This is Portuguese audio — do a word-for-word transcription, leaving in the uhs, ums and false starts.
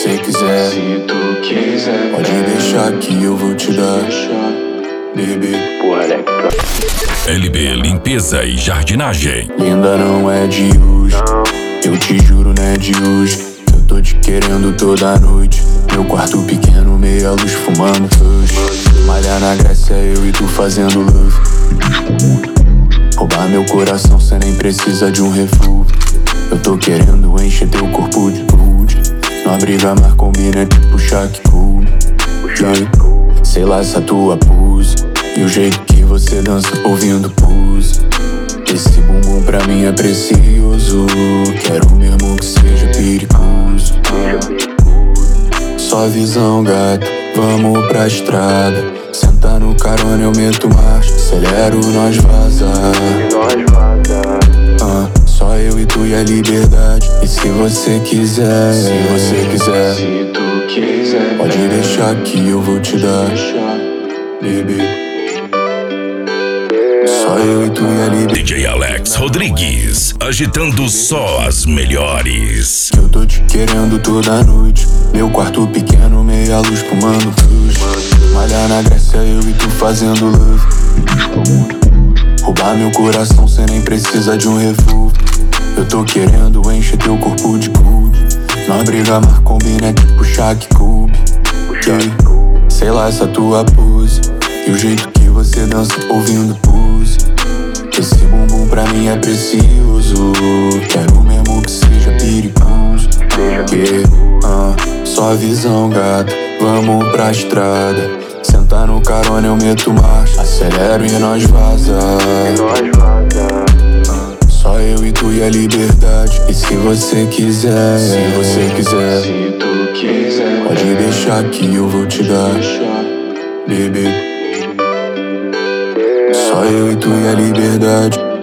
você quiser, se tu quiser, pode deixar que eu vou te dar, bebê. L B Limpeza e Jardinagem. Linda não é de hoje, eu te juro não é de hoje. Eu tô te querendo toda noite. Meu quarto pequeno, meia luz fumando kush. Malha na Grécia, eu e tu fazendo love. Roubar meu coração, cê nem precisa de um refúgio. Eu tô querendo encher teu corpo de gold. Não briga, mas combina é tipo Shaq Cool. Sei lá essa tua pose e o jeito que você dança ouvindo pose. Esse bumbum pra mim é precioso. Quero mesmo que seja perigoso. Só visão, gato, vamos pra estrada. Senta no carona, eu meto marcha. Acelero, nós vaza. Ah, só eu e tu e a liberdade. E se você quiser, se você quiser, se tu quiser, pode deixar que eu vou te dar, bebê. Só eu e tu e a liberdade. D J Alex Rodrigues, agitando só as melhores. Eu tô te querendo toda noite. Meu quarto pequeno, meia luz fumando kush. Malha na Grécia, eu e tu fazendo love. Roubar meu coração, cê nem precisa de um refúgio. Eu tô querendo encher teu corpo de gold. Não briga, mas combina é tipo Shaq Cool. Sei lá essa tua pose e o jeito que você dança ouvindo pose. Esse bumbum pra mim é precioso. Quero mesmo que seja perigoso. Yeah, uh, só visão, gato, vamos pra estrada. Senta no carona, eu meto marcha. Acelero e nós vaza. uh, Só eu e tu e a liberdade. E se você quiser, se você quiser, se tu quiser, pode deixar que eu vou te dar, bebê. Só eu e tu e a liberdade.